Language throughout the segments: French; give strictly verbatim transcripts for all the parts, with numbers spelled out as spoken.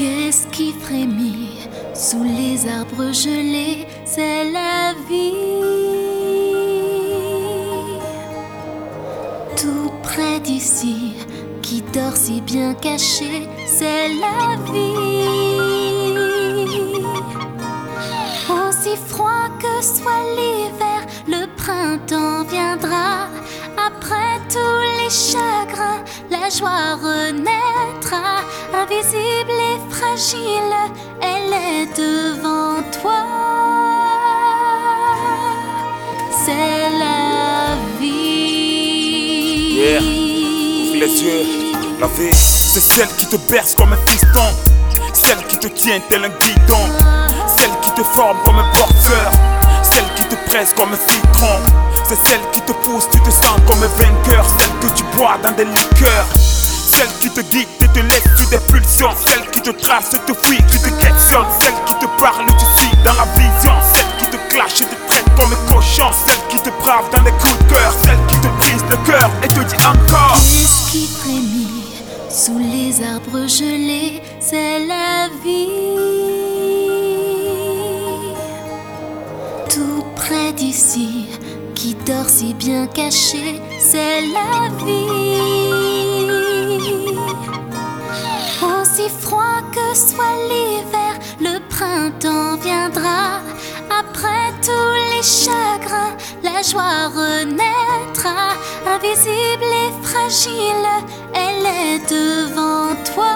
Qu'est-ce qui frémit sous les arbres gelés? C'est la vie. Tout près d'ici, qui dort si bien caché, c'est la vie. Aussi froid que soit l'hiver, le printemps viendra. Après tous les chagrins, la joie renaîtra. Invisible et fragile, elle est devant toi. C'est la vie. Yeah. Ouvre les yeux, la vie, c'est celle qui te berce comme un fiston, celle qui te tient tel un guidon, celle qui te forme comme un porteur, celle qui te presse comme un citron. C'est celle qui te pousse, tu te sens comme un vainqueur, celle que tu bois dans des liqueurs, celle qui te guide et te laisse sur des pulsions, celle qui te trace, te fuit, qui te questionne, celle qui te parle, tu suis dans la vision, celle qui te clash et te traite comme un cochon, celle qui te brave dans des coups de cœur, celle qui te brise le cœur et te dit encore. Qu'est-ce qui frémit sous les arbres gelés? C'est la vie. Tout près d'ici, qui dort si bien caché, c'est la vie. Aussi froid que soit l'hiver, le printemps viendra. Après tous les chagrins, la joie renaîtra. Invisible et fragile, elle est devant toi.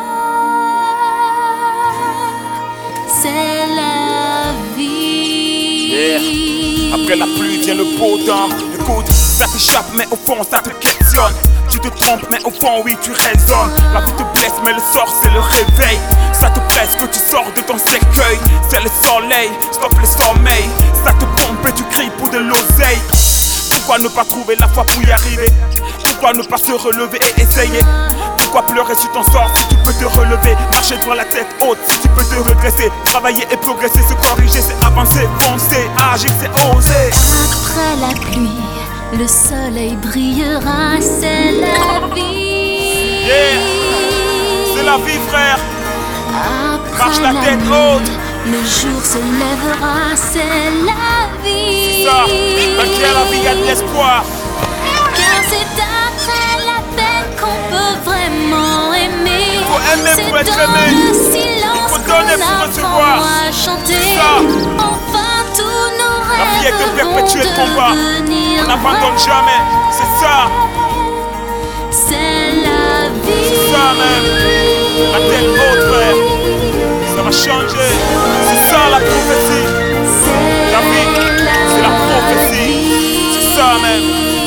C'est la vie. Yeah. Après la pluie vient le beau temps. Écoute, ça t'échappe mais au fond ça te questionne. Tu te trompes mais au fond oui tu raisonnes. La vie te blesse mais le sort c'est le réveil. Ça te presse que tu sors de ton cercueil. C'est le soleil, stop le sommeil. Ça te pompe et tu cries pour de l'oseille. Pourquoi ne pas trouver la foi pour y arriver? Pourquoi ne pas se relever et essayer? Pourquoi pleurer sur ton sort si tu peux te relever? Marcher devant la tête haute si tu peux te redresser. Travailler et progresser, se corriger, c'est avancer. Foncer, agir, c'est oser. Après la pluie, le soleil brillera, c'est la vie. Yeah. C'est la vie frère. Après Marche la tête nuit, haute. le jour se lèvera, c'est la vie. C'est ça, tant qu'il y a la vie, il y a de l'espoir. Car c'est après la peine qu'on peut vraiment aimer. Il faut aimer C'est pour être dans aimé. le silence Il faut donner pour qu'on recevoir. apprend à chanter. C'est ça. Enfin tous nos La vie est de rêves perpétuer le vont combat. devenir On n'abandonne vrais. jamais, c'est ça. C'est la vie. C'est ça même. La tête haute frère. Ça va changer. C'est ça la prophétie. La vie, c'est la prophétie. C'est ça même.